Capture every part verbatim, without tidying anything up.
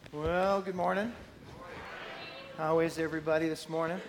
Well, good morning. How is everybody this morning?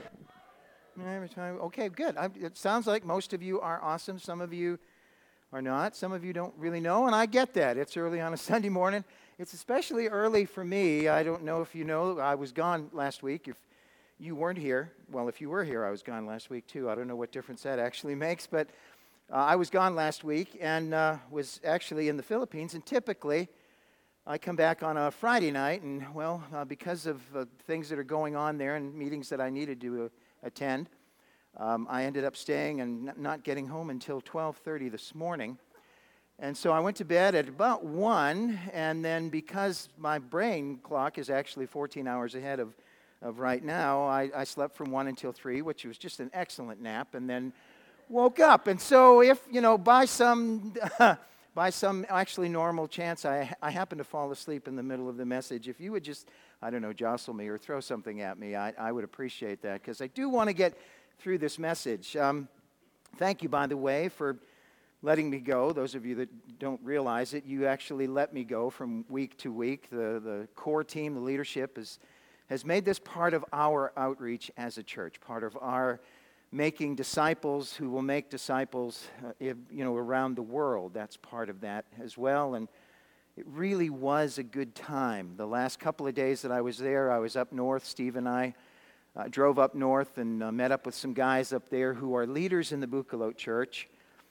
Okay, good. I, it sounds like most of you are awesome. Some of you are not. Some of you don't really know, and I get that. It's early on a Sunday morning. It's especially early for me. I don't know if you know, I was gone last week. If you weren't here, well, if you were here, I was gone last week too. I don't know what difference that actually makes, but uh, I was gone last week and uh, was actually in the Philippines, and typically I come back on a Friday night, and, well, uh, because of uh, things that are going on there and meetings that I needed to uh, attend, um, I ended up staying and n- not getting home until twelve thirty this morning. And so I went to bed at about one, and then because my brain clock is actually fourteen hours ahead of, of right now, I, I slept from one until three, which was just an excellent nap, and then woke up. And so if, you know, by some... By some actually normal chance, I, I happen to fall asleep in the middle of the message. If you would just, I don't know, jostle me or throw something at me, I, I would appreciate that, because I do want to get through this message. Um, thank you, by the way, for letting me go. Those of you that don't realize it, you actually let me go from week to week. The, the core team, the leadership, is, has made this part of our outreach as a church, part of our making disciples who will make disciples, uh, if, you know, around the world. That's part of that as well. And it really was a good time. The last couple of days that I was there, I was up north. Steve and I uh, drove up north and uh, met up with some guys up there who are leaders in the Bucalote Church.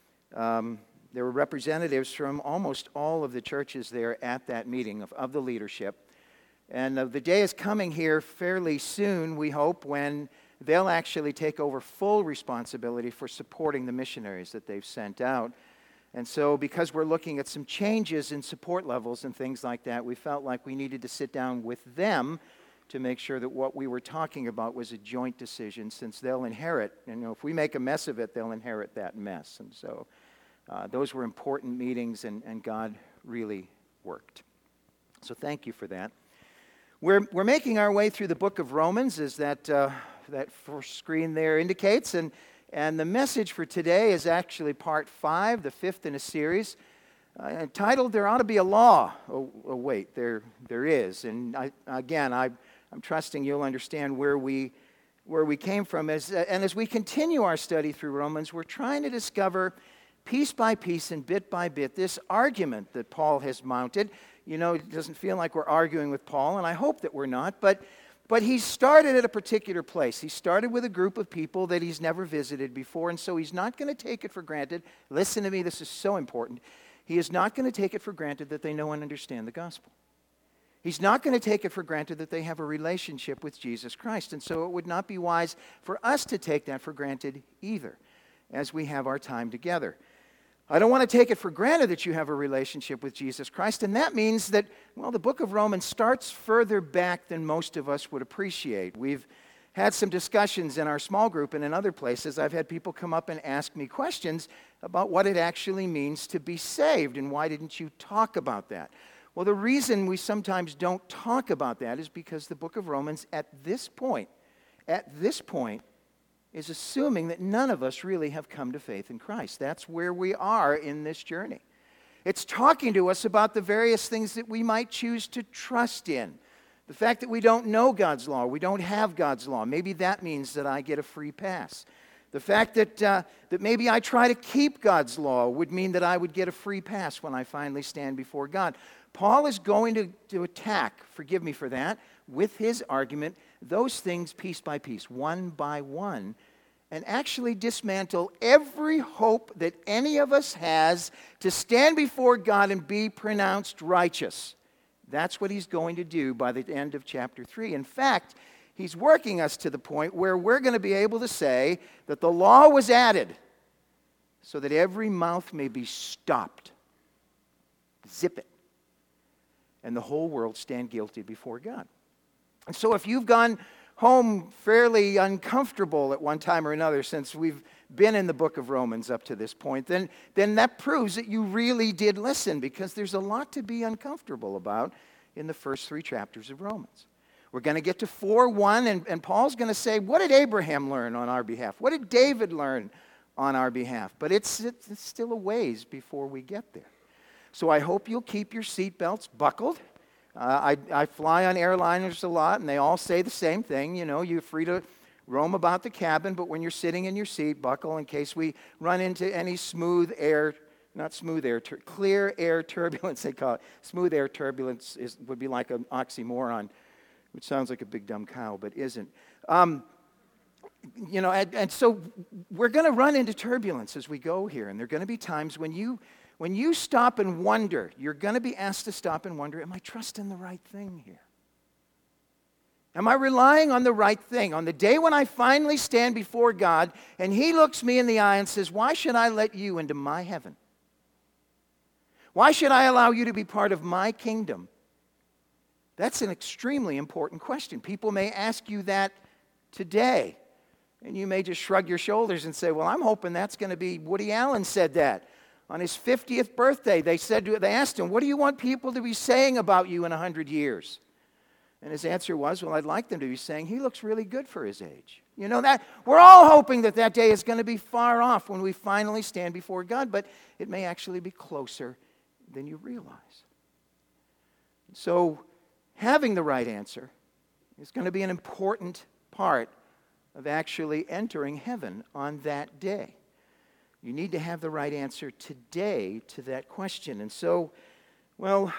Um, there were representatives from almost all of the churches there at that meeting of, of the leadership. And uh, the day is coming here fairly soon, we hope, when they'll actually take over full responsibility for supporting the missionaries that they've sent out. And so because we're looking at some changes in support levels and things like that, we felt like we needed to sit down with them to make sure that what we were talking about was a joint decision, since they'll inherit, you know, if we make a mess of it, they'll inherit that mess. And so uh, those were important meetings, and, and God really worked. So thank you for that. We're, we're making our way through the book of Romans, as that... Uh, that first screen there indicates, and and the message for today is actually part five, the fifth in a series, uh, entitled "There Ought to Be a Law." Oh, oh wait, there there is, and I, again, I I'm trusting you'll understand where we where we came from. As uh, and as we continue our study through Romans, we're trying to discover piece by piece and bit by bit this argument that Paul has mounted. You know, it doesn't feel like we're arguing with Paul, and I hope that we're not, but. But he started at a particular place. He started with a group of people that he's never visited before, and so he's not going to take it for granted. Listen to me, this is so important. He is not going to take it for granted that they know and understand the gospel. He's not going to take it for granted that they have a relationship with Jesus Christ, and so it would not be wise for us to take that for granted either as we have our time together. I don't want to take it for granted that you have a relationship with Jesus Christ, and that means that, well, the book of Romans starts further back than most of us would appreciate. We've had some discussions in our small group and in other places. I've had people come up and ask me questions about what it actually means to be saved, and why didn't you talk about that? Well, the reason we sometimes don't talk about that is because the book of Romans at this point, at this point, is assuming that none of us really have come to faith in Christ. That's where we are in this journey. It's talking to us about the various things that we might choose to trust in. The fact that we don't know God's law, we don't have God's law. Maybe that means that I get a free pass. The fact that, uh, that maybe I try to keep God's law would mean that I would get a free pass when I finally stand before God. Paul is going to, to attack, forgive me for that, with his argument, those things piece by piece, one by one, and actually dismantle every hope that any of us has to stand before God and be pronounced righteous. That's what he's going to do by the end of chapter three. In fact, he's working us to the point where we're going to be able to say that the law was added so that every mouth may be stopped. Zip it. And the whole world stand guilty before God. And so if you've gone home fairly uncomfortable at one time or another since we've been in the book of Romans up to this point, then, then that proves that you really did listen, because there's a lot to be uncomfortable about in the first three chapters of Romans. We're going to get to four one, and, and Paul's going to say, what did Abraham learn on our behalf? What did David learn on our behalf? But it's, it's still a ways before we get there. So I hope you'll keep your seatbelts buckled. Uh, I, I fly on airliners a lot, and they all say the same thing. You know, you're free to roam about the cabin, but when you're sitting in your seat, buckle in case we run into any smooth air, not smooth air, tur- clear air turbulence, they call it. Smooth air turbulence is, would be like an oxymoron, which sounds like a big dumb cow, but isn't. Um, you know, and, and so we're going to run into turbulence as we go here, and there are going to be times when you, when you stop and wonder, you're going to be asked to stop and wonder, am I trusting the right thing here? Am I relying on the right thing? On the day when I finally stand before God and He looks me in the eye and says, why should I let you into my heaven? Why should I allow you to be part of my kingdom? That's an extremely important question. People may ask you that today, and you may just shrug your shoulders and say, well, I'm hoping that's going to be, Woody Allen said that. On his fiftieth birthday, they said to, they asked him, what do you want people to be saying about you in one hundred years? And his answer was, well, I'd like them to be saying, he looks really good for his age. You know, that we're all hoping that that day is going to be far off when we finally stand before God, but it may actually be closer than you realize. So having the right answer is going to be an important part of actually entering heaven on that day. You need to have the right answer today to that question. And so, well,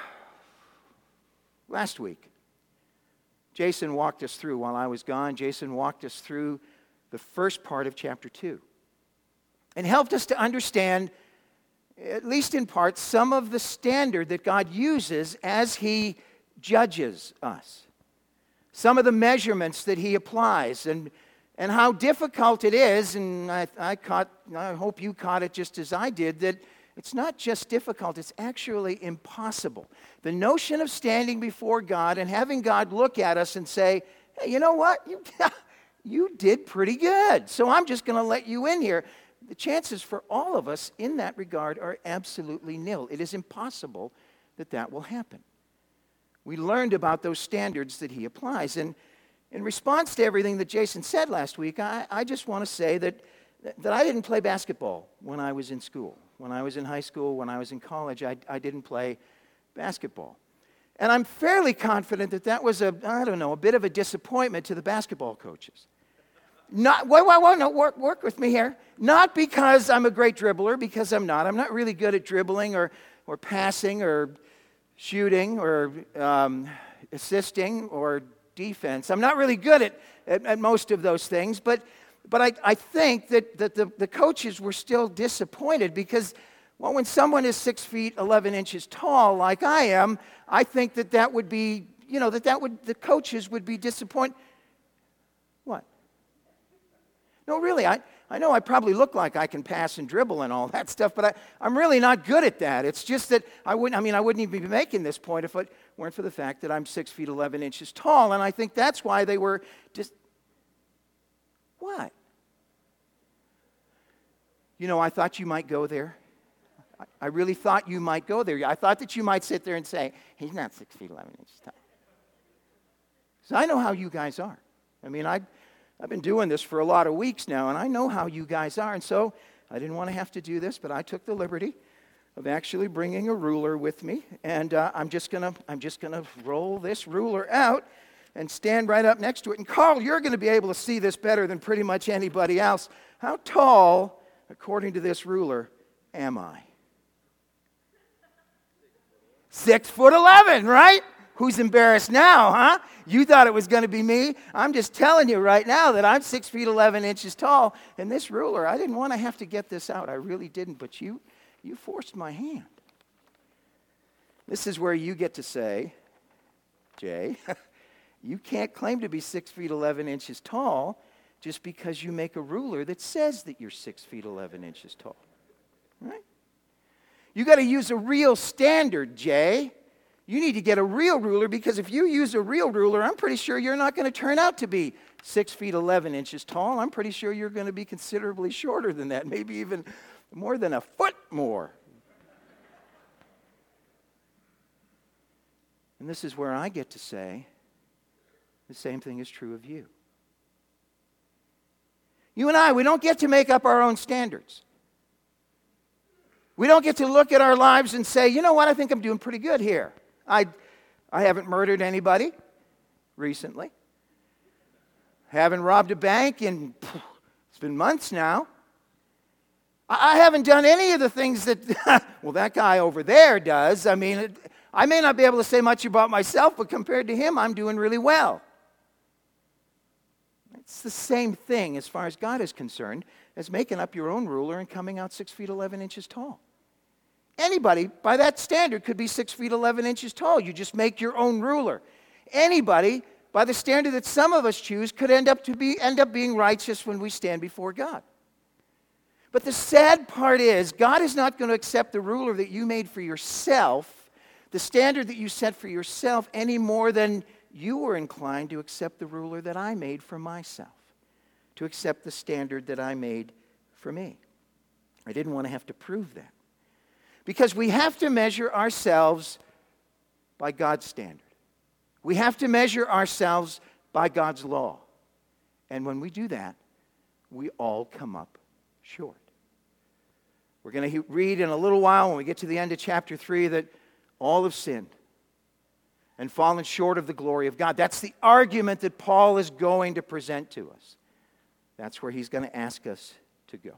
last week, Jason walked us through, while I was gone, Jason walked us through the first part of chapter two and helped us to understand, at least in part, some of the standard that God uses as He judges us. Some of the measurements that He applies and, and how difficult it is, and I, I, caught, I hope you caught it just as I did, that it's not just difficult, it's actually impossible. The notion of standing before God and having God look at us and say, hey, you know what? You, you did pretty good, so I'm just going to let you in here. The chances for all of us in that regard are absolutely nil. It is impossible that that will happen. We learned about those standards that He applies. And in response to everything that Jason said last week, I, I just want to say that, that I didn't play basketball when I was in school. When I was in high school, when I was in college, I, I didn't play basketball. And I'm fairly confident that that was a, I don't know, a bit of a disappointment to the basketball coaches. Not, wait, wait, wait, no, work, work with me here. Not because I'm a great dribbler, because I'm not. I'm not really good at dribbling or, or passing or shooting or um, assisting or defense. I'm not really good at, at, at most of those things, but but I, I think that, that the, the coaches were still disappointed because, well, when someone is six feet, eleven inches tall like I am, I think that that would be, you know, that that would, the coaches would be disappointed. What? No, really, I, I know I probably look like I can pass and dribble and all that stuff, but I, I'm really not good at that. It's just that I wouldn't, I mean, I wouldn't even be making this point if it weren't for the fact that I'm six feet, eleven inches tall, and I think that's why they were just, what? You know, I thought you might go there. I, I really thought you might go there. I thought that you might sit there and say, he's not six feet, eleven inches tall. So I know how you guys are. I mean, I I've been doing this for a lot of weeks now, and I know how you guys are. And so I didn't want to have to do this, but I took the liberty of actually bringing a ruler with me. And uh, I'm just gonna I'm just gonna roll this ruler out and stand right up next to it. And Carl, you're going to be able to see this better than pretty much anybody else. How tall, according to this ruler, am I? Six foot eleven, right? Who's embarrassed now, huh? You thought it was going to be me. I'm just telling you right now that I'm six feet eleven inches tall. And this ruler, I didn't want to have to get this out. I really didn't. But you, you forced my hand. This is where you get to say, Jay, you can't claim to be six feet eleven inches tall just because you make a ruler that says that you're six feet eleven inches tall. Right? You got to use a real standard, Jay. You need to get a real ruler, because if you use a real ruler, I'm pretty sure you're not going to turn out to be six feet eleven inches tall. I'm pretty sure you're going to be considerably shorter than that, maybe even more than a foot more. And this is where I get to say the same thing is true of you. You and I, we don't get to make up our own standards. We don't get to look at our lives and say, you know what, I think I'm doing pretty good here. I, I haven't murdered anybody recently. Haven't robbed a bank in, it's been months now. I haven't done any of the things that, well, that guy over there does. I mean, it, I may not be able to say much about myself, but compared to him, I'm doing really well. It's the same thing as far as God is concerned as making up your own ruler and coming out six feet eleven inches tall. Anybody, by that standard, could be six feet eleven inches tall. You just make your own ruler. Anybody, by the standard that some of us choose, could end up to be end up being righteous when we stand before God. But the sad part is, God is not going to accept the ruler that you made for yourself, the standard that you set for yourself, any more than you were inclined to accept the ruler that I made for myself, to accept the standard that I made for me. I didn't want to have to prove that. Because we have to measure ourselves by God's standard. We have to measure ourselves by God's law. And when we do that, we all come up short. We're going to read in a little while when we get to the end of chapter three that all have sinned and fallen short of the glory of God. That's the argument that Paul is going to present to us. That's where he's going to ask us to go.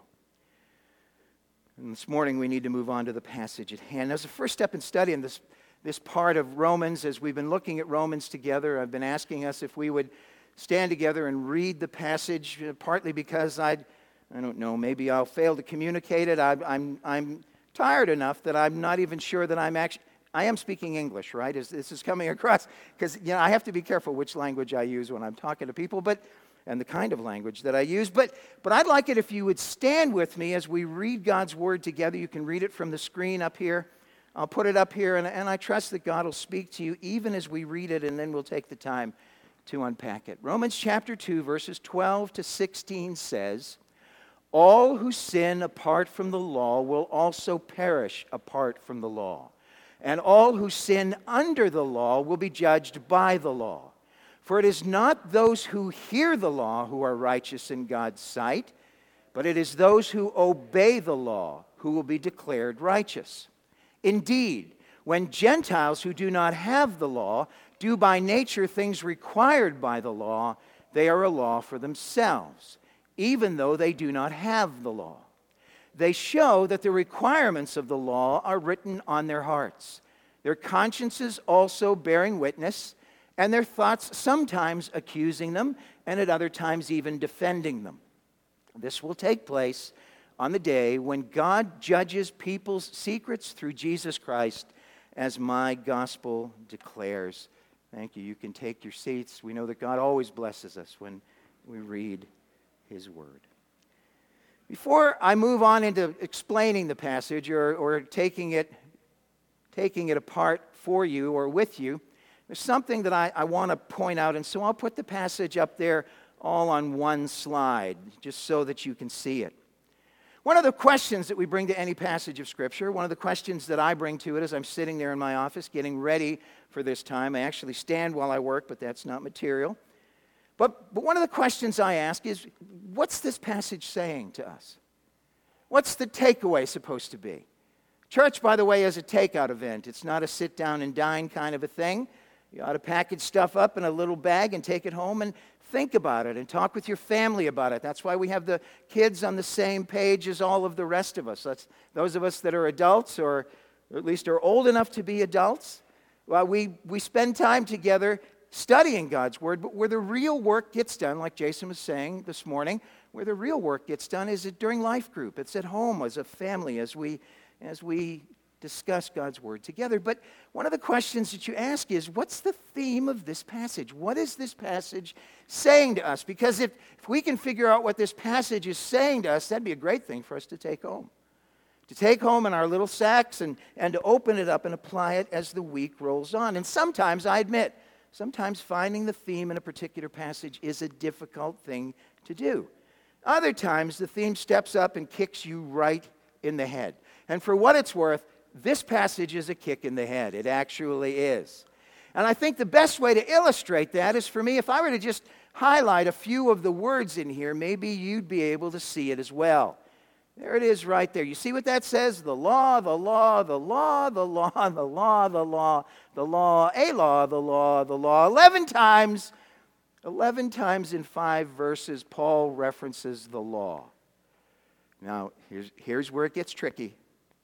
And this morning we need to move on to the passage at hand. As a first step in studying this, this part of Romans, as we've been looking at Romans together, I've been asking us if we would stand together and read the passage, partly because I'd I don't know, maybe I'll fail to communicate it. I, I'm, I'm tired enough that I'm not even sure that I'm actually, I am speaking English, right? As this is coming across, because, you know, I have to be careful which language I use when I'm talking to people, but, and the kind of language that I use. But, but I'd like it if you would stand with me as we read God's word together. You can read it from the screen up here. I'll put it up here, and, and I trust that God will speak to you even as we read it, and then we'll take the time to unpack it. Romans chapter two, verses twelve to sixteen says, all who sin apart from the law will also perish apart from the law. And all who sin under the law will be judged by the law. For it is not those who hear the law who are righteous in God's sight, but it is those who obey the law who will be declared righteous. Indeed, when Gentiles who do not have the law do by nature things required by the law, they are a law for themselves, even though they do not have the law. They show that the requirements of the law are written on their hearts, their consciences also bearing witness, and their thoughts sometimes accusing them, and at other times even defending them. This will take place on the day when God judges people's secrets through Jesus Christ, as my gospel declares. Thank you. You can take your seats. We know that God always blesses us when we read His word. Before I move on into explaining the passage or, or taking it, taking it apart for you or with you, there's something that I, I want to point out, and so I'll put the passage up there all on one slide, just so that you can see it. One of the questions that we bring to any passage of Scripture, one of the questions that I bring to it as I'm sitting there in my office getting ready for this time, I actually stand while I work, but that's not material. But, but one of the questions I ask is, what's this passage saying to us? What's the takeaway supposed to be? Church, by the way, is a takeout event. It's not a sit down and dine kind of a thing. You ought to package stuff up in a little bag and take it home and think about it and talk with your family about it. That's why we have the kids on the same page as all of the rest of us. That's those of us that are adults or, or at least are old enough to be adults. Well, we, we spend time together studying God's word, but where the real work gets done, like Jason was saying this morning, where the real work gets done is during life group. It's at home as a family as we as we discuss God's word together. But one of the questions that you ask is, what's the theme of this passage? What is this passage saying to us? Because if, if we can figure out what this passage is saying to us, that'd be a great thing for us to take home. To take home in our little sacks and, and to open it up and apply it as the week rolls on. And sometimes, I admit, sometimes finding the theme in a particular passage is a difficult thing to do. Other times, the theme steps up and kicks you right in the head. And for what it's worth, this passage is a kick in the head. It actually is. And I think the best way to illustrate that is for me, if I were to just highlight a few of the words in here, maybe you'd be able to see it as well. There it is right there. You see what that says? The law, the law, the law, the law, the law, the law, the law, a law, the law, the law. Eleven times, eleven times in five verses, Paul references the law. Now, here's, here's where it gets tricky.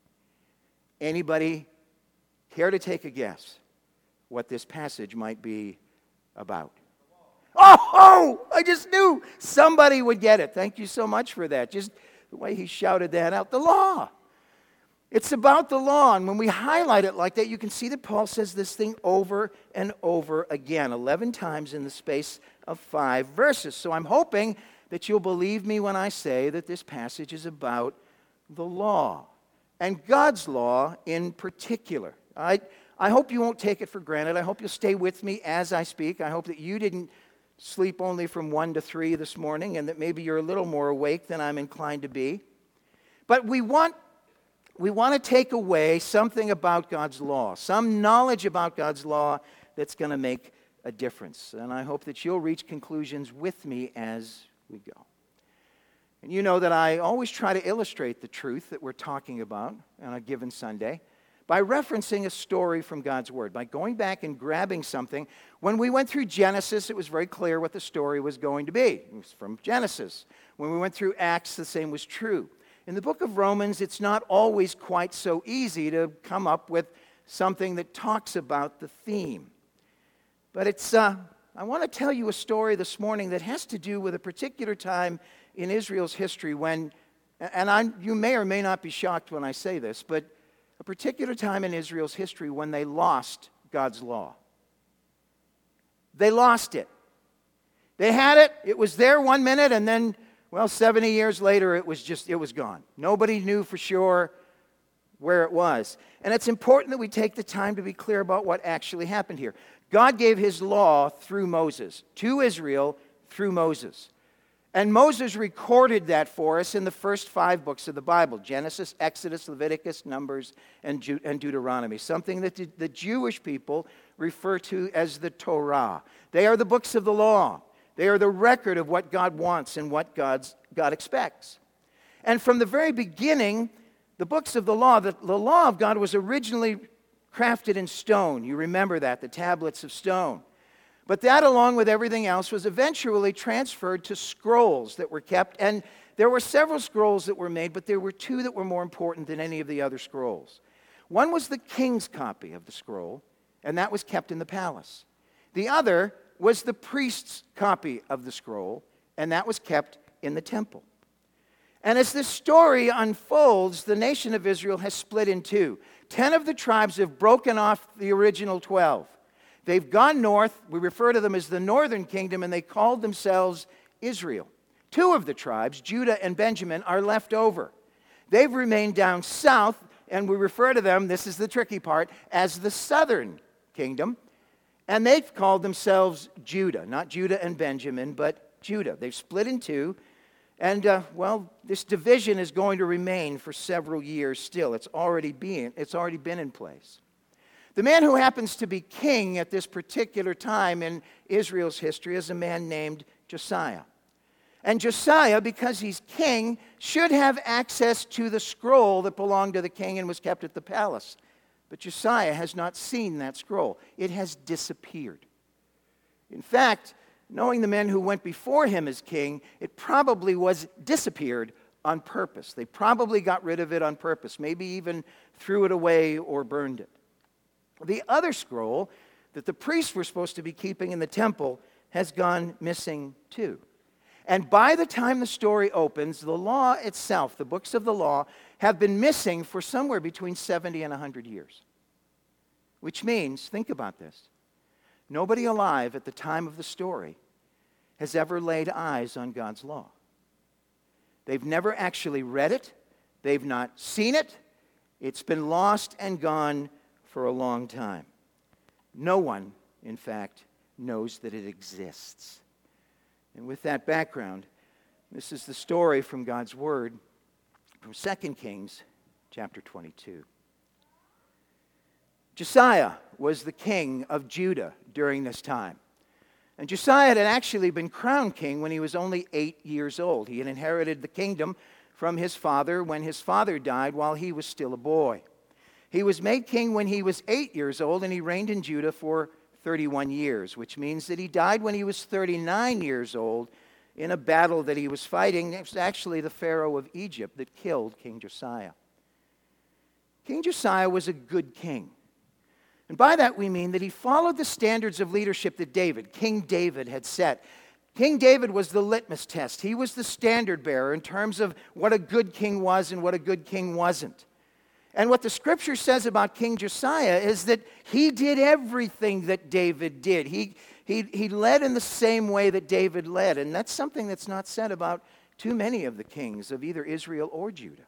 Anybody care to take a guess what this passage might be about? Oh, oh, I just knew somebody would get it. Thank you so much for that. Just the way he shouted that out. The law. It's about the law. And when we highlight it like that, you can see that Paul says this thing over and over again, eleven times in the space of five verses. So I'm hoping that you'll believe me when I say that this passage is about the law, and God's law in particular. I, I hope you won't take it for granted. I hope you'll stay with me as I speak. I hope that you didn't sleep only from one to three this morning, and that maybe you're a little more awake than I'm inclined to be. But we want, we want to take away something about God's law, some knowledge about God's law that's going to make a difference. And I hope that you'll reach conclusions with me as we go. And you know that I always try to illustrate the truth that we're talking about on a given Sunday by referencing a story from God's Word, by going back and grabbing something. When we went through Genesis, it was very clear what the story was going to be. It was from Genesis. When we went through Acts, the same was true. In the book of Romans, it's not always quite so easy to come up with something that talks about the theme. But it's, uh, I want to tell you a story this morning that has to do with a particular time in Israel's history when, and I, you may or may not be shocked when I say this, but a particular time in Israel's history when they lost God's law. They lost it. They had it, it was there one minute, and then, well, seventy years later, it was just, it was gone. Nobody knew for sure where it was. And it's important that we take the time to be clear about what actually happened here. God gave his law through Moses, to Israel through Moses. And Moses recorded that for us in the first five books of the Bible, Genesis, Exodus, Leviticus, Numbers, and, Ju- and Deuteronomy, something that the, the Jewish people refer to as the Torah. They are the books of the law. They are the record of what God wants and what God's, God expects. And from the very beginning, the books of the law, the, the law of God was originally crafted in stone. You remember that, the tablets of stone. But that, along with everything else, was eventually transferred to scrolls that were kept. And there were several scrolls that were made, but there were two that were more important than any of the other scrolls. One was the king's copy of the scroll, and that was kept in the palace. The other was the priest's copy of the scroll, and that was kept in the temple. And as this story unfolds, the nation of Israel has split in two. Ten of the tribes have broken off the original twelve. They've gone north. We refer to them as the northern kingdom, and they called themselves Israel. Two of the tribes, Judah and Benjamin, are left over. They've remained down south, and we refer to them, this is the tricky part, as the southern kingdom. And they've called themselves Judah. Not Judah and Benjamin, but Judah. They've split in two. And, uh, well, this division is going to remain for several years still. It's already been, it's already been in place. The man who happens to be king at this particular time in Israel's history is a man named Josiah. And Josiah, because he's king, should have access to the scroll that belonged to the king and was kept at the palace. But Josiah has not seen that scroll. It has disappeared. In fact, knowing the men who went before him as king, it probably was disappeared on purpose. They probably got rid of it on purpose, maybe even threw it away or burned it. The other scroll that the priests were supposed to be keeping in the temple has gone missing too. And by the time the story opens, the law itself, the books of the law, have been missing for somewhere between seventy and one hundred years. Which means, think about this, nobody alive at the time of the story has ever laid eyes on God's law. They've never actually read it. They've not seen it. It's been lost and gone for a long time. No one, in fact, knows that it exists. And with that background, this is the story from God's Word from Second Kings chapter twenty-two. Josiah was the king of Judah during this time. And Josiah had actually been crowned king when he was only eight years old. He had inherited the kingdom from his father when his father died while he was still a boy. He was made king when he was eight years old, and he reigned in Judah for thirty-one years, which means that he died when he was thirty-nine years old in a battle that he was fighting. It was actually the Pharaoh of Egypt that killed King Josiah. King Josiah was a good king. And by that we mean that he followed the standards of leadership that David, King David, had set. King David was the litmus test. He was the standard bearer in terms of what a good king was and what a good king wasn't. And what the scripture says about King Josiah is that he did everything that David did. He, he, he led in the same way that David led. And that's something that's not said about too many of the kings of either Israel or Judah.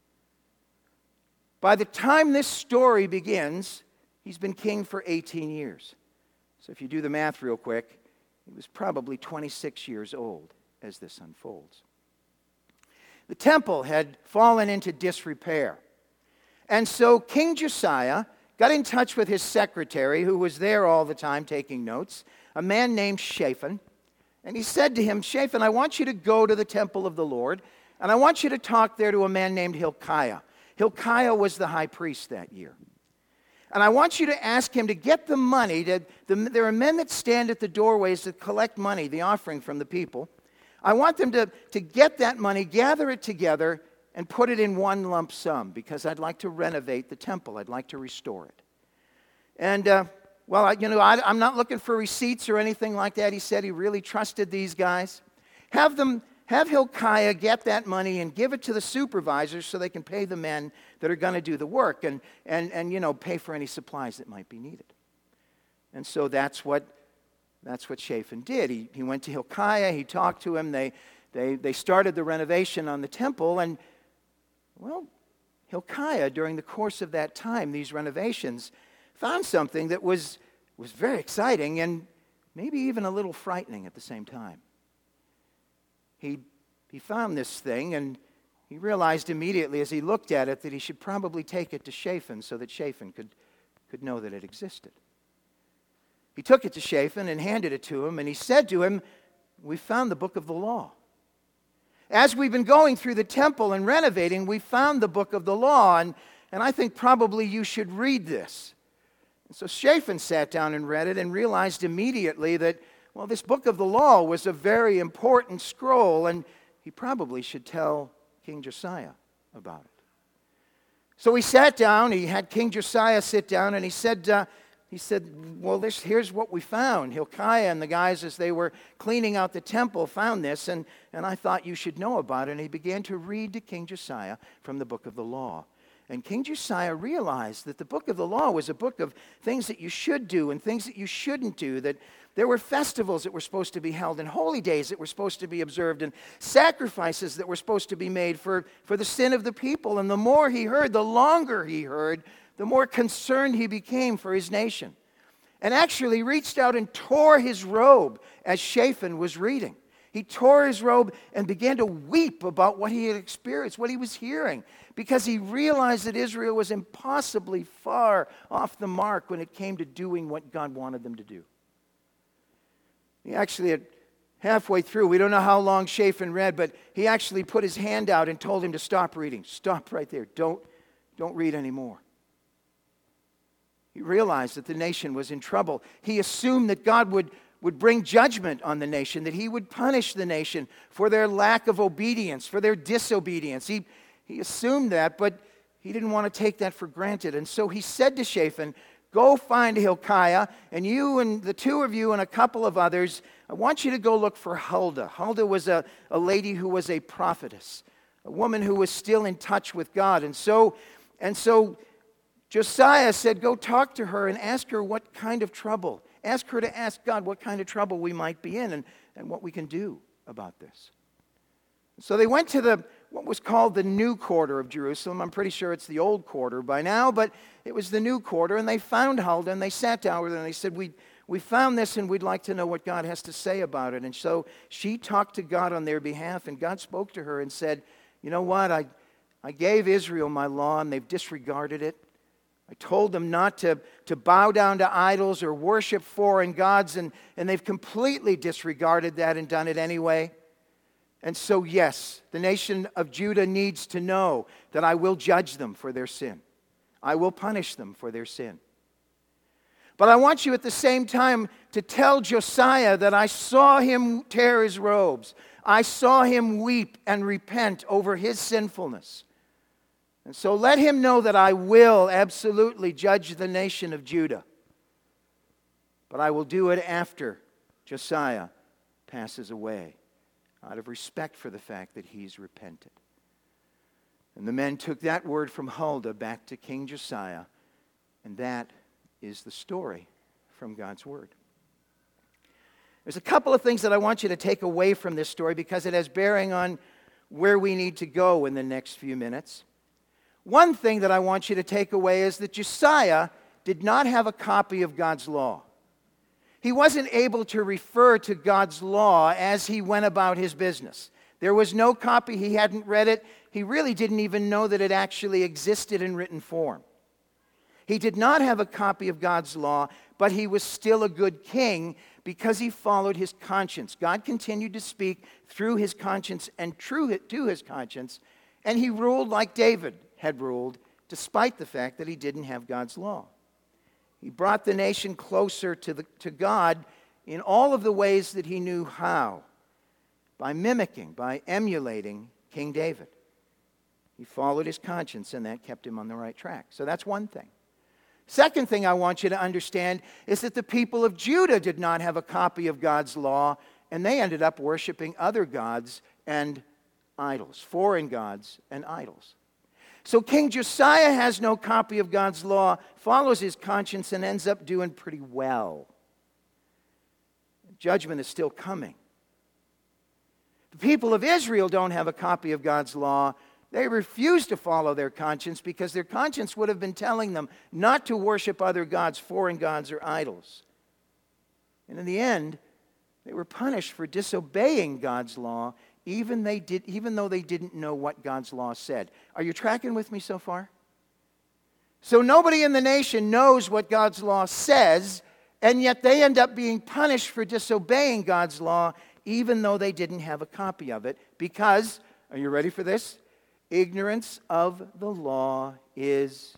By the time this story begins, he's been king for eighteen years. So if you do the math real quick, he was probably twenty-six years old as this unfolds. The temple had fallen into disrepair. And so King Josiah got in touch with his secretary, who was there all the time taking notes, a man named Shaphan. And he said to him, Shaphan, I want you to go to the temple of the Lord, and I want you to talk there to a man named Hilkiah. Hilkiah was the high priest that year. And I want you to ask him to get the money. To, the, there are men that stand at the doorways that collect money, the offering from the people. I want them to, to get that money, gather it together, and put it in one lump sum, because I'd like to renovate the temple. I'd like to restore it. And, uh, well, I, you know, I, I'm not looking for receipts or anything like that. He said he really trusted these guys. Have them... Have Hilkiah get that money and give it to the supervisors so they can pay the men that are going to do the work and, and, and, you know, pay for any supplies that might be needed. And so that's what, that's what Shaphan did. He, he went to Hilkiah. He talked to him. They, they, they started the renovation on the temple. And, well, Hilkiah, during the course of that time, these renovations, found something that was, was very exciting and maybe even a little frightening at the same time. He, he found this thing, and he realized immediately as he looked at it that he should probably take it to Shaphan so that Shaphan could, could know that it existed. He took it to Shaphan and handed it to him, and he said to him, we found the book of the law. As we've been going through the temple and renovating, we found the book of the law, and, and I think probably you should read this. And so Shaphan sat down and read it and realized immediately that, well, this book of the law was a very important scroll, and he probably should tell King Josiah about it. So he sat down, he had King Josiah sit down, and he said, uh, he said, well, this, here's what we found. Hilkiah and the guys, as they were cleaning out the temple, found this, and, and I thought you should know about it. And he began to read to King Josiah from the book of the law. And King Josiah realized that the book of the law was a book of things that you should do and things that you shouldn't do, that there were festivals that were supposed to be held and holy days that were supposed to be observed and sacrifices that were supposed to be made for, for the sin of the people. And the more he heard, the longer he heard, the more concerned he became for his nation. And actually reached out and tore his robe as Shaphan was reading. He tore his robe and began to weep about what he had experienced, what he was hearing, because he realized that Israel was impossibly far off the mark when it came to doing what God wanted them to do. He actually, had halfway through, we don't know how long Shaphan read, but he actually put his hand out and told him to stop reading. Stop right there. Don't, don't read anymore. He realized that the nation was in trouble. He assumed that God would would bring judgment on the nation, that he would punish the nation for their lack of obedience, for their disobedience. He, he assumed that, but he didn't want to take that for granted. And so he said to Shaphan, go find Hilkiah, and you and the two of you and a couple of others, I want you to go look for Huldah. Huldah was a, a lady who was a prophetess, a woman who was still in touch with God. And so, and so Josiah said, go talk to her and ask her what kind of trouble. Ask her to ask God what kind of trouble we might be in and, and what we can do about this. So they went to the what was called the new quarter of Jerusalem. I'm pretty sure it's the old quarter by now, but it was the new quarter, and they found Huldah, and they sat down with her, and they said, we, we found this, and we'd like to know what God has to say about it. And so she talked to God on their behalf, and God spoke to her and said, you know what, I, I gave Israel my law, and they've disregarded it. I told them not to, to bow down to idols or worship foreign gods, and, and they've completely disregarded that and done it anyway. And so, yes, the nation of Judah needs to know that I will judge them for their sin. I will punish them for their sin. But I want you at the same time to tell Josiah that I saw him tear his robes. I saw him weep and repent over his sinfulness. And so let him know that I will absolutely judge the nation of Judah. But I will do it after Josiah passes away, out of respect for the fact that he's repented. And the men took that word from Huldah back to King Josiah, and that is the story from God's Word. There's a couple of things that I want you to take away from this story because it has bearing on where we need to go in the next few minutes. One thing that I want you to take away is that Josiah did not have a copy of God's law. He wasn't able to refer to God's law as he went about his business. There was no copy. He hadn't read it. He really didn't even know that it actually existed in written form. He did not have a copy of God's law, but he was still a good king because he followed his conscience. God continued to speak through his conscience and true to his conscience, and he ruled like David had ruled, despite the fact that he didn't have God's law. He brought the nation closer to, the, to God in all of the ways that he knew how, by mimicking, by emulating King David. He followed his conscience, and that kept him on the right track. So that's one thing. Second thing I want you to understand is that the people of Judah did not have a copy of God's law, and they ended up worshiping other gods and idols, foreign gods and idols. So King Josiah has no copy of God's law, follows his conscience, and ends up doing pretty well. Judgment is still coming. The people of Israel don't have a copy of God's law. They refuse to follow their conscience because their conscience would have been telling them not to worship other gods, foreign gods, or idols. And in the end, they were punished for disobeying God's law, even, they did, even though they didn't know what God's law said. Are you tracking with me so far? So nobody in the nation knows what God's law says, and yet they end up being punished for disobeying God's law, even though they didn't have a copy of it, because, are you ready for this? Ignorance of the law is,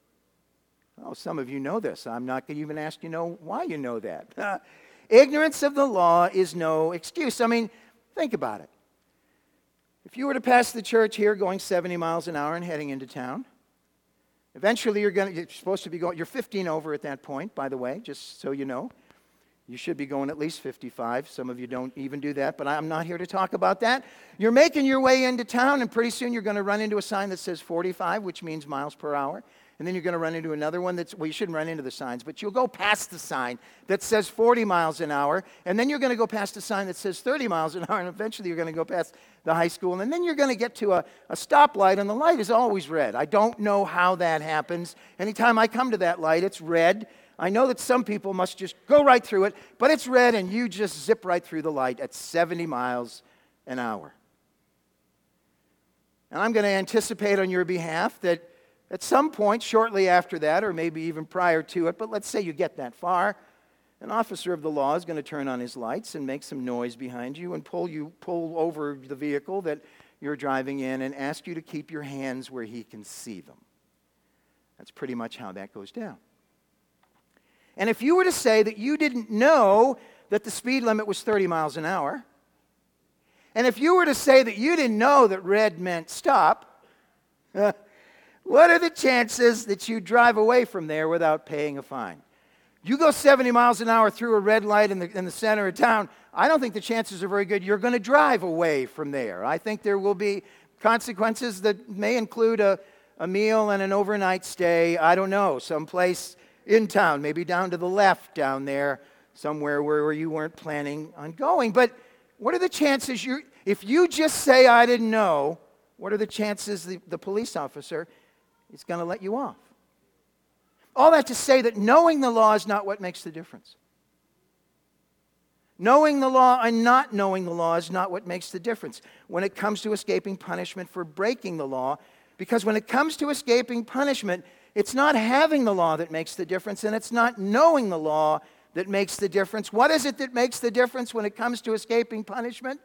oh, some of you know this. I'm not going to even ask you know why you know that. Ignorance of the law is no excuse. I mean, think about it. If you were to pass the church here going seventy miles an hour and heading into town, eventually you're going to, you're supposed to be going, you're fifteen over at that point, by the way, just so you know. You should be going at least fifty-five. Some of you don't even do that, but I'm not here to talk about that. You're making your way into town, and pretty soon you're going to run into a sign that says forty-five, which means miles per hour. And then you're going to run into another one that's, well, you shouldn't run into the signs, but you'll go past the sign that says forty miles an hour, and then you're going to go past a sign that says thirty miles an hour, and eventually you're going to go past the high school, and then you're going to get to a, a stoplight, and the light is always red. I don't know how that happens. Anytime I come to that light, it's red. I know that some people must just go right through it, but it's red and you just zip right through the light at seventy miles an hour. And I'm going to anticipate on your behalf that at some point shortly after that, or maybe even prior to it, but let's say you get that far, an officer of the law is going to turn on his lights and make some noise behind you and pull you pull over the vehicle that you're driving in and ask you to keep your hands where he can see them. That's pretty much how that goes down. And if you were to say that you didn't know that the speed limit was thirty miles an hour, and if you were to say that you didn't know that red meant stop, uh, what are the chances that you drive away from there without paying a fine? You go seventy miles an hour through a red light in the, in the center of town, I don't think the chances are very good you're going to drive away from there. I think there will be consequences that may include a, a meal and an overnight stay, I don't know, someplace in town, maybe down to the left down there, somewhere where, where you weren't planning on going. But what are the chances you, if you just say, I didn't know, what are the chances the, the police officer is going to let you off? All that to say that knowing the law is not what makes the difference. Knowing the law and not knowing the law is not what makes the difference when it comes to escaping punishment for breaking the law. Because when it comes to escaping punishment, it's not having the law that makes the difference, and it's not knowing the law that makes the difference. What is it that makes the difference when it comes to escaping punishment?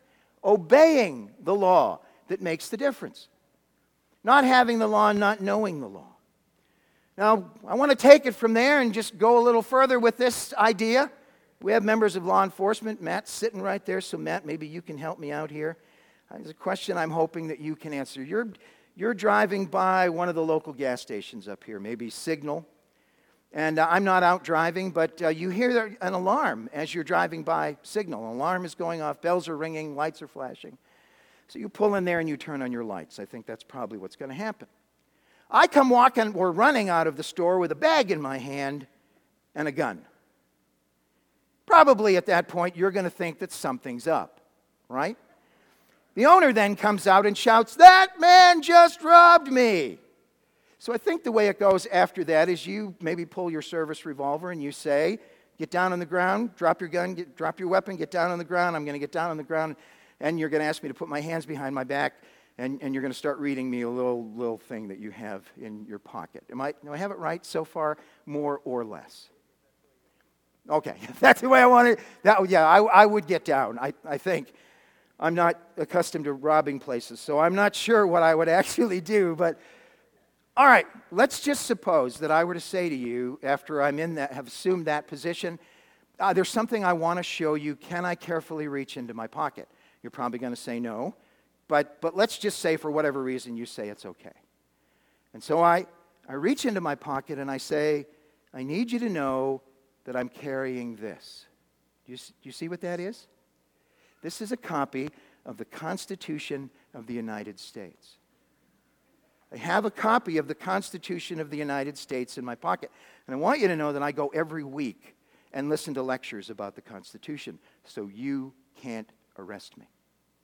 obeying the law that makes the difference. Not having the law and not knowing the law. Now, I want to take it from there and just go a little further with this idea. We have members of law enforcement. Matt's sitting right there, so Matt, maybe you can help me out here. There's a question I'm hoping that you can answer. You're, you're driving by one of the local gas stations up here, maybe Signal. And uh, I'm not out driving, but uh, you hear an alarm as you're driving by Signal. An alarm is going off, bells are ringing, lights are flashing. So you pull in there and you turn on your lights. I think that's probably what's going to happen. I come walking or running out of the store with a bag in my hand and a gun. Probably at that point, you're going to think that something's up, right? The owner then comes out and shouts, "That man just robbed me." So I think the way it goes after that is you maybe pull your service revolver and you say, "Get down on the ground, drop your gun, get, drop your weapon, get down on the ground. I'm going to get down on the ground, and you're going to ask me to put my hands behind my back, and, and you're going to start reading me a little little thing that you have in your pocket." Am I, do I have it right so far? More or less? Okay, that's the way I want it. That, yeah, I, I would get down, I, I think. I'm not accustomed to robbing places, so I'm not sure what I would actually do, but all right, let's just suppose that I were to say to you, after I'm in that, have assumed that position, uh, there's something I want to show you. Can I carefully reach into my pocket? You're probably going to say no, but but let's just say for whatever reason you say it's okay. And so I, I reach into my pocket and I say, "I need you to know that I'm carrying this." Do you, do you see what that is? This is a copy of the Constitution of the United States. I have a copy of the Constitution of the United States in my pocket. And I want you to know that I go every week and listen to lectures about the Constitution, so you can't arrest me.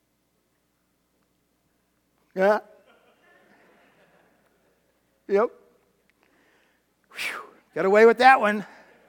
Yeah? Yep. Whew. Got away with that one.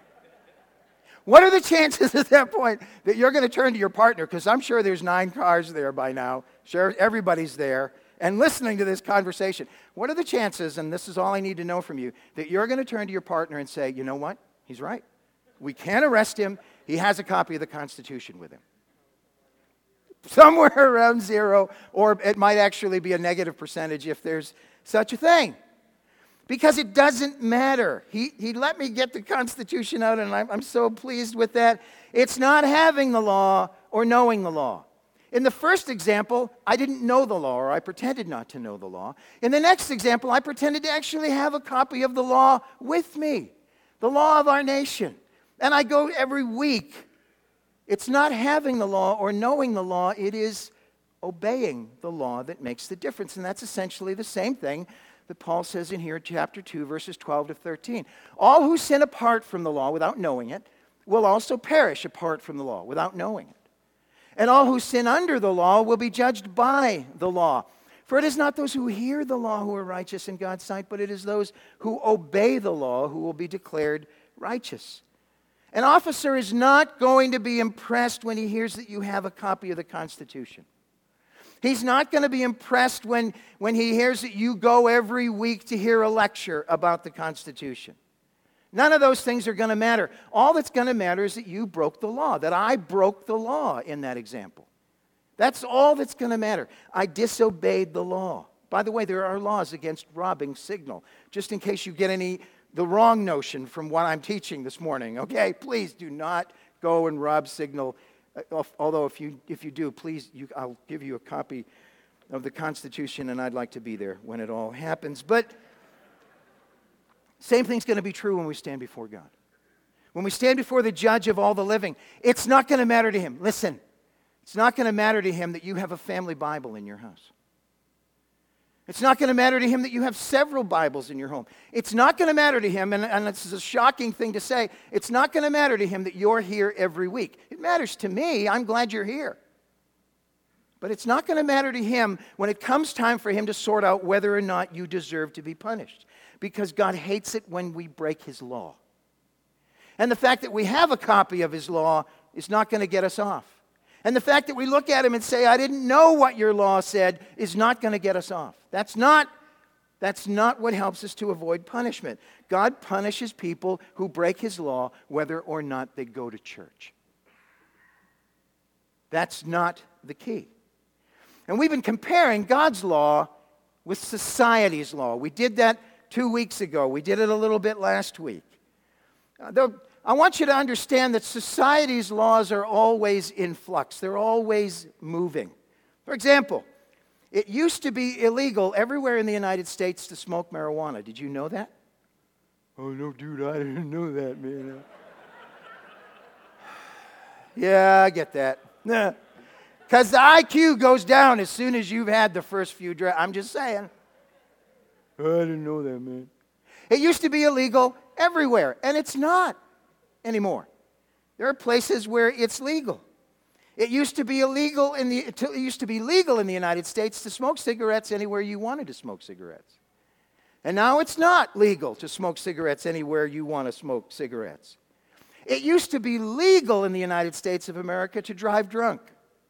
What are the chances at that point that you're going to turn to your partner, because I'm sure there's nine cars there by now, sure everybody's there, and listening to this conversation. What are the chances, and this is all I need to know from you, that you're going to turn to your partner and say, "You know what? He's right. We can't arrest him. He has a copy of the Constitution with him." Somewhere around zero, or it might actually be a negative percentage if there's such a thing. Because it doesn't matter. He, he let me get the Constitution out, and I'm, I'm so pleased with that. It's not having the law or knowing the law. In the first example, I didn't know the law, or I pretended not to know the law. In the next example, I pretended to actually have a copy of the law with me, the law of our nation. And I go every week. It's not having the law or knowing the law. It is obeying the law that makes the difference. And that's essentially the same thing that Paul says in here, chapter two, verses twelve to thirteen. All who sin apart from the law without knowing it will also perish apart from the law without knowing it. And all who sin under the law will be judged by the law. For it is not those who hear the law who are righteous in God's sight, but it is those who obey the law who will be declared righteous. An officer is not going to be impressed when he hears that you have a copy of the Constitution. He's not going to be impressed when, when he hears that you go every week to hear a lecture about the Constitution. None of those things are going to matter. All that's going to matter is that you broke the law, that I broke the law in that example. That's all that's going to matter. I disobeyed the law. By the way, there are laws against robbing Signal, just in case you get any the wrong notion from what I'm teaching this morning. Okay, please do not go and rob Signal. Although if you if you do, please, you, I'll give you a copy of the Constitution, and I'd like to be there when it all happens. But same thing's going to be true when we stand before God. When we stand before the judge of all the living, it's not going to matter to him. Listen, it's not going to matter to him that you have a family Bible in your house. It's not going to matter to him that you have several Bibles in your home. It's not going to matter to him, and, and this is a shocking thing to say, it's not going to matter to him that you're here every week. It matters to me. I'm glad you're here. But it's not going to matter to him when it comes time for him to sort out whether or not you deserve to be punished. Because God hates it when we break his law. And the fact that we have a copy of his law is not going to get us off. And the fact that we look at him and say, "I didn't know what your law said," is not going to get us off. That's not, that's not what helps us to avoid punishment. God punishes people who break his law whether or not they go to church. That's not the key. And we've been comparing God's law with society's law. We did that two weeks ago. We did it a little bit last week. Uh, though, I want you to understand that society's laws are always in flux. They're always moving. For example, it used to be illegal everywhere in the United States to smoke marijuana. Did you know that? Oh, no, dude, I didn't know that, man. Yeah, I get that. Because the I Q goes down as soon as you've had the first few drinks. I'm just saying. I didn't know that, man. It used to be illegal everywhere, and it's not anymore. There are places where it's legal. It used to be illegal in the it used to be legal in the United States to smoke cigarettes anywhere you wanted to smoke cigarettes. And now it's not legal to smoke cigarettes anywhere you want to smoke cigarettes. It used to be legal in the United States of America to drive drunk.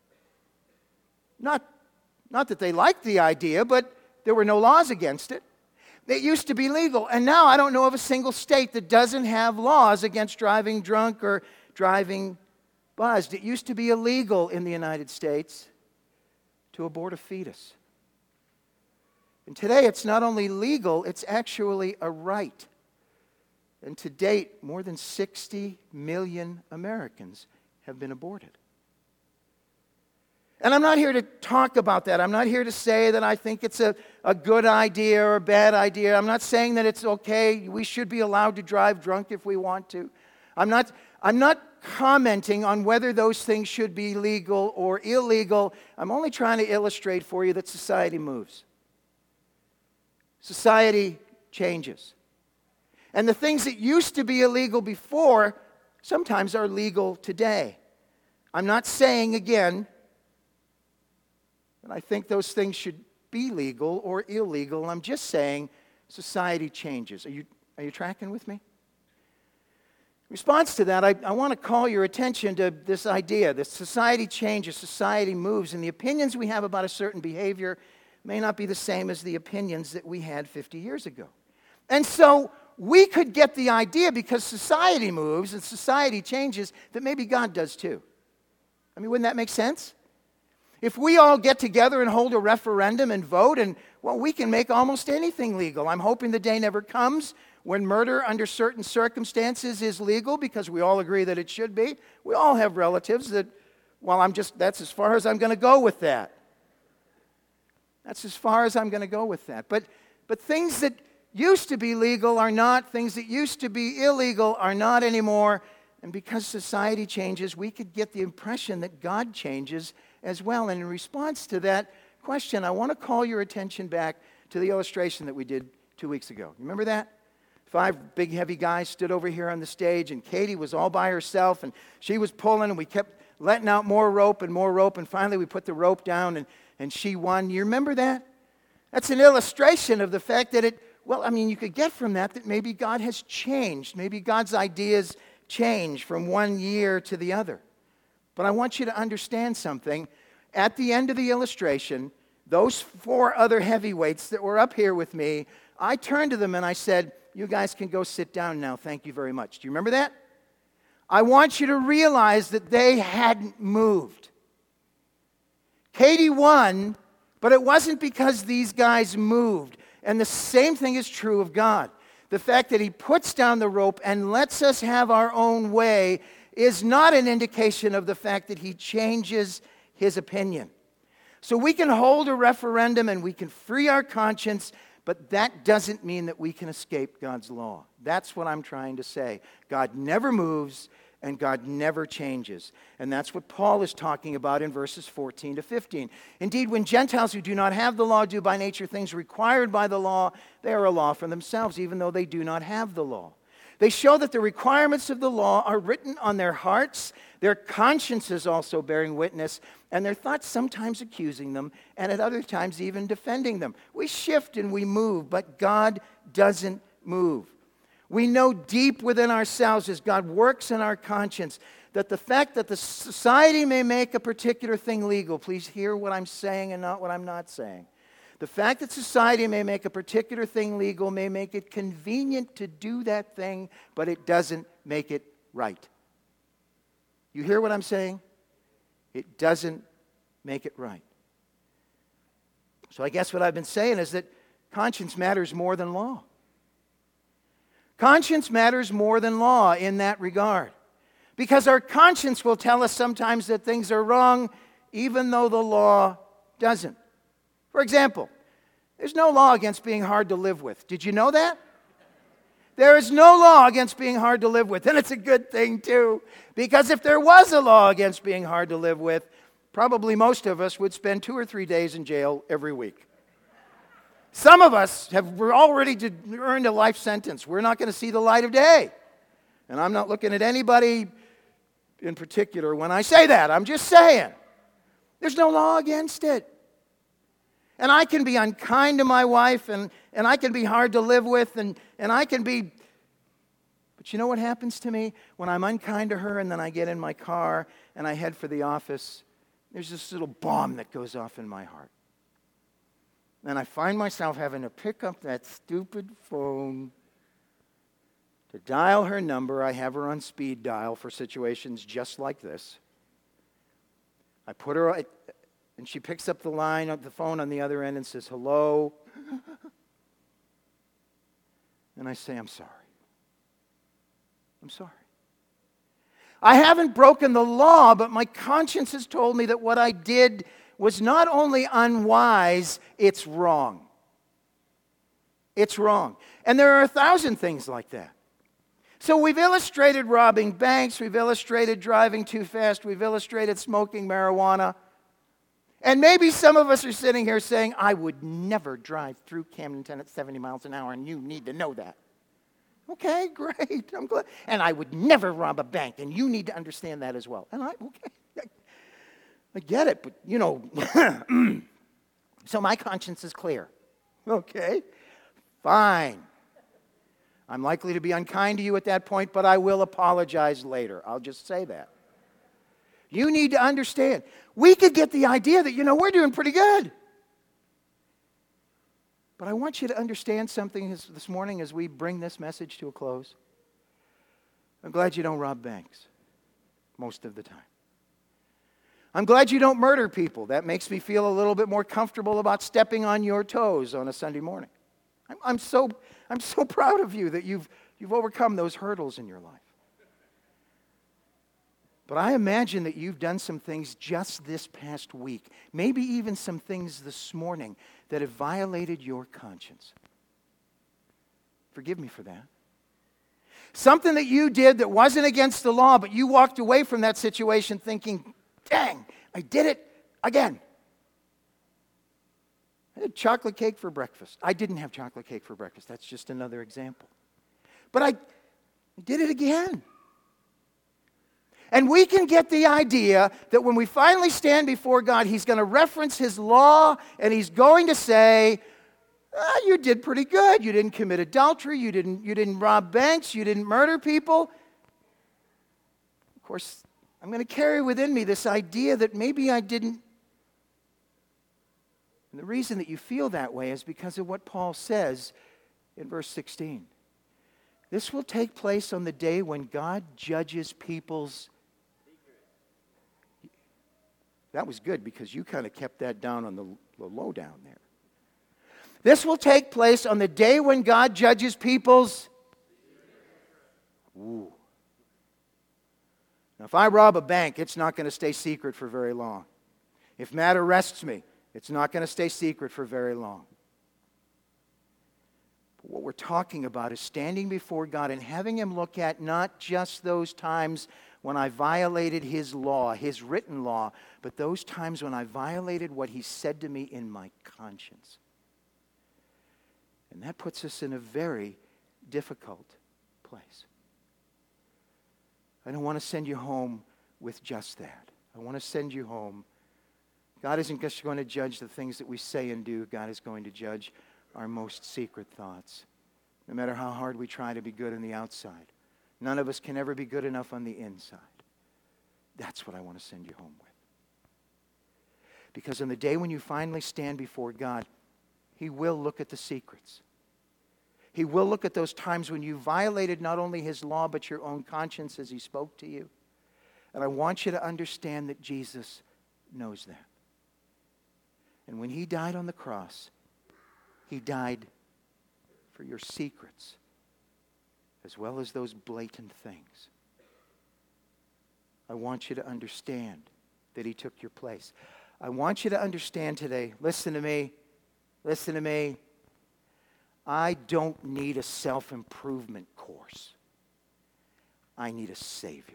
Not, not that they liked the idea, but there were no laws against it. It used to be legal, and now I don't know of a single state that doesn't have laws against driving drunk or driving buzzed. It used to be illegal in the United States to abort a fetus. And today it's not only legal, it's actually a right. And to date, more than sixty million Americans have been aborted. And I'm not here to talk about that. I'm not here to say that I think it's a, a good idea or a bad idea. I'm not saying that it's okay. We should be allowed to drive drunk if we want to. I'm not, I'm not commenting on whether those things should be legal or illegal. I'm only trying to illustrate for you that society moves. Society changes. And the things that used to be illegal before sometimes are legal today. I'm not saying, again, that I think those things should be legal or illegal. I'm just saying society changes. Are you, are you tracking with me? In response to that, I, I want to call your attention to this idea that society changes, society moves, and the opinions we have about a certain behavior may not be the same as the opinions that we had fifty years ago. And so we could get the idea, because society moves and society changes, that maybe God does too. I mean, wouldn't that make sense? If we all get together and hold a referendum and vote, and, well, we can make almost anything legal. I'm hoping the day never comes when murder under certain circumstances is legal, because we all agree that it should be. We all have relatives that, well, I'm just, that's as far as I'm going to go with that. That's as far as I'm going to go with that. But, but things that used to be legal are not. Things that used to be illegal are not anymore. And because society changes, we could get the impression that God changes as well. And in response to that question, I want to call your attention back to the illustration that we did two weeks ago. Remember that? Five big, heavy guys stood over here on the stage, and Katie was all by herself, and she was pulling, and we kept letting out more rope and more rope, and finally we put the rope down, and, and she won. You remember that? That's an illustration of the fact that it, well, I mean, you could get from that that maybe God has changed. Maybe God's ideas change from one year to the other. But I want you to understand something. At the end of the illustration, those four other heavyweights that were up here with me, I turned to them and I said, you guys can go sit down now. Thank you very much. Do you remember that? I want you to realize that they hadn't moved. Katie won, but it wasn't because these guys moved. And the same thing is true of God. The fact that He puts down the rope and lets us have our own way is not an indication of the fact that He changes His opinion. So we can hold a referendum and we can free our conscience, but that doesn't mean that we can escape God's law. That's what I'm trying to say. God never moves and God never changes. And that's what Paul is talking about in verses fourteen to fifteen. Indeed, when Gentiles who do not have the law do by nature things required by the law, they are a law for themselves, even though they do not have the law. They show that the requirements of the law are written on their hearts, their consciences also bearing witness, and their thoughts sometimes accusing them, and at other times even defending them. We shift and we move, but God doesn't move. We know deep within ourselves, as God works in our conscience, that the fact that the society may make a particular thing legal, please hear what I'm saying and not what I'm not saying. The fact that society may make a particular thing legal may make it convenient to do that thing, but it doesn't make it right. You hear what I'm saying? It doesn't make it right. So I guess what I've been saying is that conscience matters more than law. Conscience matters more than law in that regard. Because our conscience will tell us sometimes that things are wrong, even though the law doesn't. For example, there's no law against being hard to live with. Did you know that? There is no law against being hard to live with. And it's a good thing, too. Because if there was a law against being hard to live with, probably most of us would spend two or three days in jail every week. Some of us have we're already to, earned a life sentence. We're not going to see the light of day. And I'm not looking at anybody in particular when I say that. I'm just saying. There's no law against it. And I can be unkind to my wife, and, and I can be hard to live with, and, and I can be... But you know what happens to me? When I'm unkind to her and then I get in my car and I head for the office, there's this little bomb that goes off in my heart. And I find myself having to pick up that stupid phone to dial her number. I have her on speed dial for situations just like this. I put her, and she picks up the line of the phone on the other end and says, hello. And I say, I'm sorry. I'm sorry. I haven't broken the law, but my conscience has told me that what I did was not only unwise, it's wrong. It's wrong. And there are a thousand things like that. So we've illustrated robbing banks, we've illustrated driving too fast, we've illustrated smoking marijuana. And maybe some of us are sitting here saying, I would never drive through Camden at seventy miles an hour, and you need to know that. Okay, great. I'm glad. And I would never rob a bank, and you need to understand that as well. And I, okay, I get it, but you know, so my conscience is clear. Okay, fine. I'm likely to be unkind to you at that point, but I will apologize later. I'll just say that. You need to understand. We could get the idea that, you know, we're doing pretty good. But I want you to understand something this morning as we bring this message to a close. I'm glad you don't rob banks most of the time. I'm glad you don't murder people. That makes me feel a little bit more comfortable about stepping on your toes on a Sunday morning. I'm, I'm so I'm so proud of you that you've you've overcome those hurdles in your life. But I imagine that you've done some things just this past week, maybe even some things this morning that have violated your conscience. Forgive me for that. Something that you did that wasn't against the law, but you walked away from that situation thinking, dang, I did it again. I had chocolate cake for breakfast. I didn't have chocolate cake for breakfast. That's just another example. But I, I did it again. And we can get the idea that when we finally stand before God, He's going to reference His law and He's going to say, ah, you did pretty good. You didn't commit adultery. You didn't, you didn't rob banks. You didn't murder people. Of course, I'm going to carry within me this idea that maybe I didn't. And the reason that you feel that way is because of what Paul says in verse sixteen. This will take place on the day when God judges people's... That was good because you kind of kept that down on the, the low down there. This will take place on the day when God judges people's... Ooh. Now, if I rob a bank, it's not going to stay secret for very long. If Matt arrests me, it's not going to stay secret for very long. But what we're talking about is standing before God and having Him look at not just those times when I violated His law, His written law, but those times when I violated what He said to me in my conscience. And that puts us in a very difficult place. I don't want to send you home with just that. I want to send you home. God isn't just going to judge the things that we say and do. God is going to judge our most secret thoughts. No matter how hard we try to be good on the outside, none of us can ever be good enough on the inside. That's what I want to send you home with. Because on the day when you finally stand before God, He will look at the secrets. He will look at those times when you violated not only His law, but your own conscience as He spoke to you. And I want you to understand that Jesus knows that. And when he died on the cross, he died for your secrets as well as those blatant things. I want you to understand that he took your place. I want you to understand today, listen to me, listen to me. I don't need a self-improvement course. I need a Savior.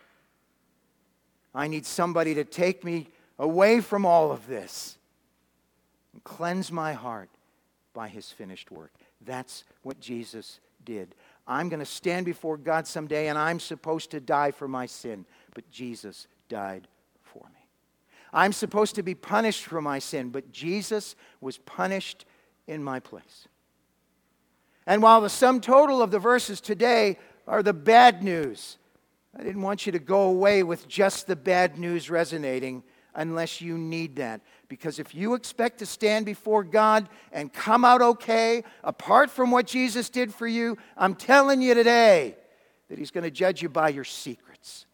I need somebody to take me away from all of this and cleanse my heart by his finished work. That's what Jesus did. I'm going to stand before God someday and I'm supposed to die for my sin, but Jesus died for me. I'm supposed to be punished for my sin, but Jesus was punished in my place. And while the sum total of the verses today are the bad news, I didn't want you to go away with just the bad news resonating unless you need that. Because if you expect to stand before God and come out okay, apart from what Jesus did for you, I'm telling you today that he's going to judge you by your secrets.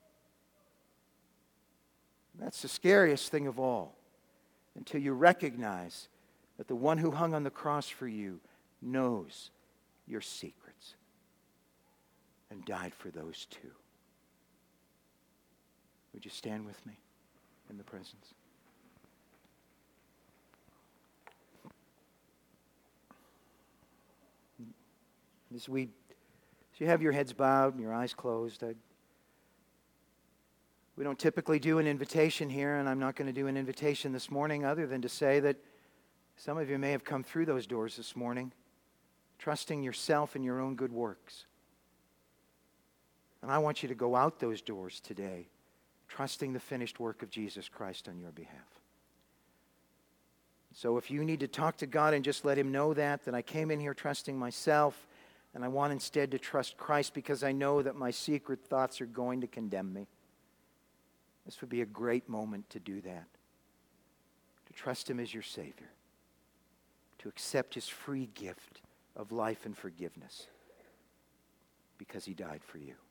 That's the scariest thing of all, until you recognize that the one who hung on the cross for you knows your secrets and died for those too. Would you stand with me in the presence? As we, as you have your heads bowed and your eyes closed, I, we don't typically do an invitation here, and I'm not going to do an invitation this morning other than to say that some of you may have come through those doors this morning, trusting yourself and your own good works. And I want you to go out those doors today, trusting the finished work of Jesus Christ on your behalf. So if you need to talk to God and just let him know that, that I came in here trusting myself, and I want instead to trust Christ because I know that my secret thoughts are going to condemn me. This would be a great moment to do that. To trust him as your Savior. To accept his free gift of life and forgiveness. Because he died for you.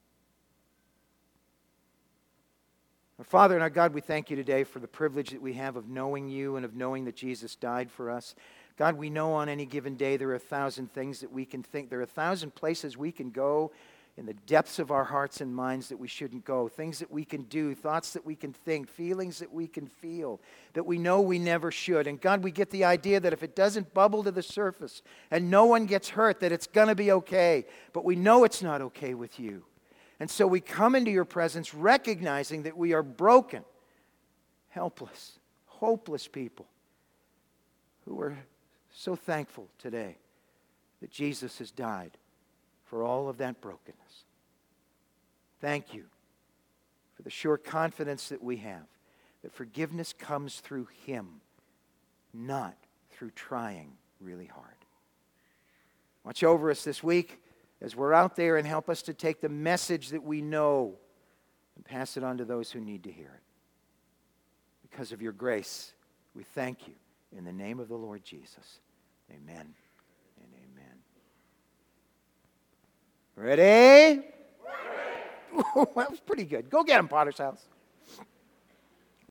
Our Father and our God, we thank you today for the privilege that we have of knowing you and of knowing that Jesus died for us. God, we know on any given day there are a thousand things that we can think. There are a thousand places we can go in the depths of our hearts and minds that we shouldn't go. Things that we can do, thoughts that we can think, feelings that we can feel, that we know we never should. And God, we get the idea that if it doesn't bubble to the surface and no one gets hurt, that it's going to be okay. But we know it's not okay with you. And so we come into your presence recognizing that we are broken, helpless, hopeless people who are so thankful today that Jesus has died for all of that brokenness. Thank you for the sure confidence that we have that forgiveness comes through him, not through trying really hard. Watch over us this week as we're out there, and help us to take the message that we know and pass it on to those who need to hear it. Because of your grace, we thank you in the name of the Lord Jesus. Amen and amen. Ready? Ready. That was pretty good. Go get him, Potter's House.